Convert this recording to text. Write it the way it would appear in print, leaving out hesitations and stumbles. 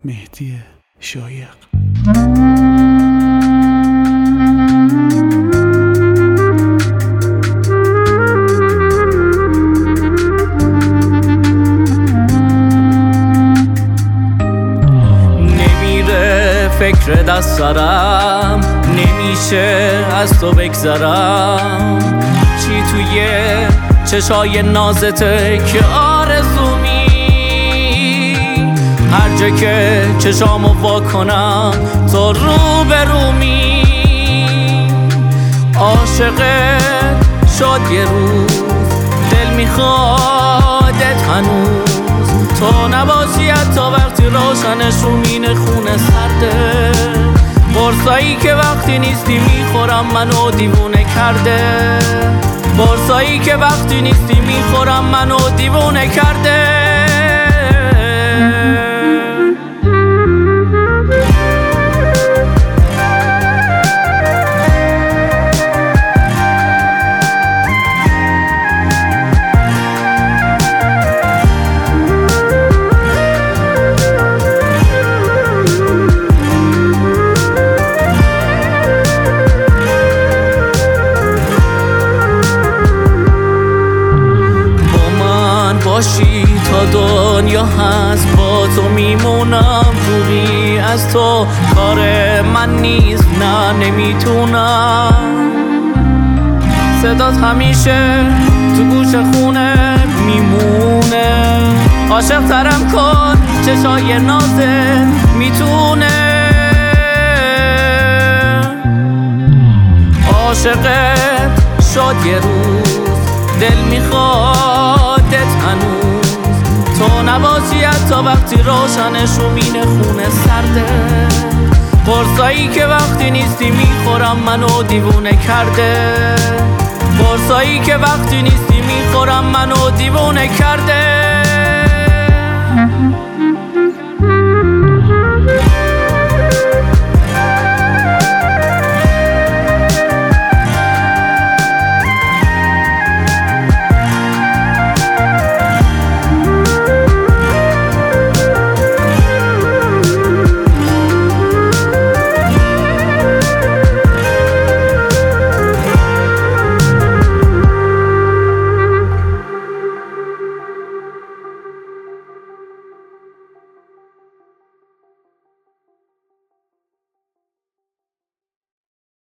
مهدی شایق. نمیره فکر دست سرم، نمیشه از تو بگذرم. چی توی چشای نازته که آرزومی، هر جا که چشامو وا کنم تو رو به رومی. عاشقت شد یه روز، دل میخوادت هنوز. تو نباشی حتی وقتی روشنش رو مینه خونه سرده. قرصایی که وقتی نیستی میخورم منو دیوونه کرده. قرصایی که وقتی نیستی میخورم منو دیوونه کرده. باشی تا دنیا هست، با تو میمونم. دوری از تو کار من نیست، نه نمیتونم. صدات همیشه تو گوش خونه میمونه. عاشق ترم کن چشای نازت میتونه. عاشقت شد یه روز، دل میخوادت هنوز. تو نباشی حتی وقتی روشنش رو مینه خونه سرده. قرصایی که وقتی نیستی میخورم منو دیوونه کرده. قرصایی که وقتی نیستی میخورم منو دیوونه کرده.